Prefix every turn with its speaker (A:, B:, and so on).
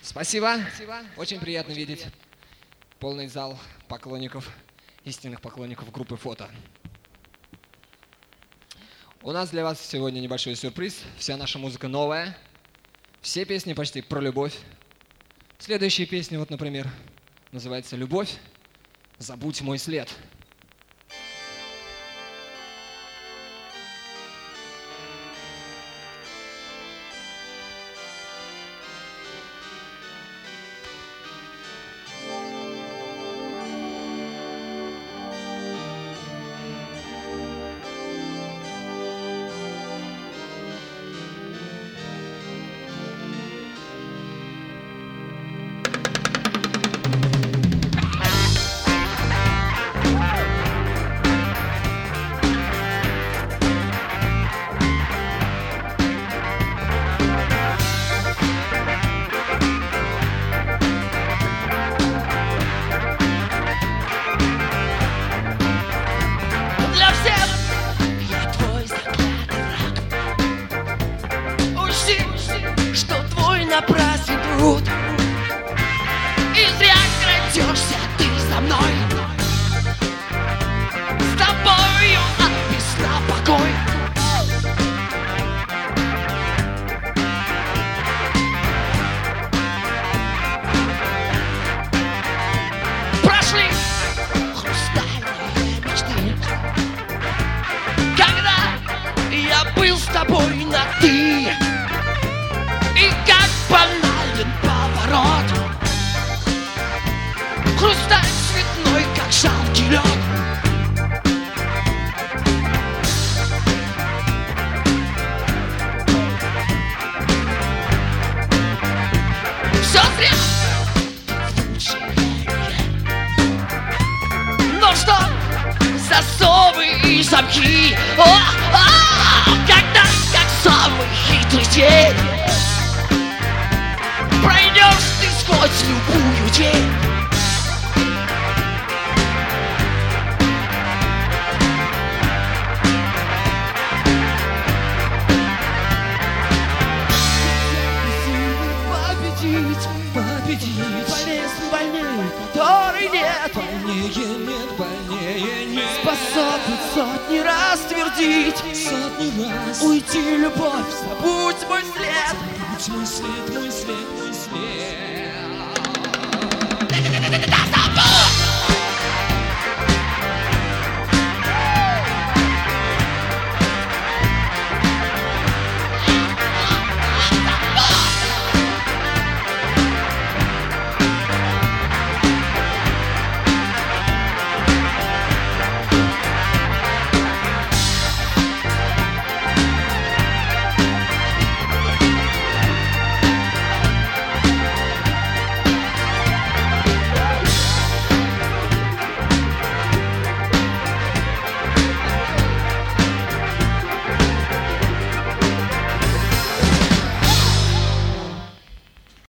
A: Спасибо. Очень приятно видеть полный зал поклонников, истинных поклонников группы «Фото». У нас для вас сегодня небольшой сюрприз. Вся наша музыка новая. Все песни почти про любовь. Следующая песня, вот, например, называется «Любовь. Забудь мой след».
B: Напрасный труд, и зря крадешься ты за мной. С тобою описна покой. Прошли хрустальные мечты, когда я был с тобой на «ты». И как банален поворот, хрусталь цветной, как жалкий лед. Все зря, но что, засовы и замки, когда, как самый хитрый день, пройдешь ты сквозь любую тень. Победить больнее, который нет,
A: Больнее нет, больнее нет.
B: способен сотни раз твердить:
A: Сотни раз.
B: уйти, любовь, забудь мой след.
A: Забудь мой след, мой след.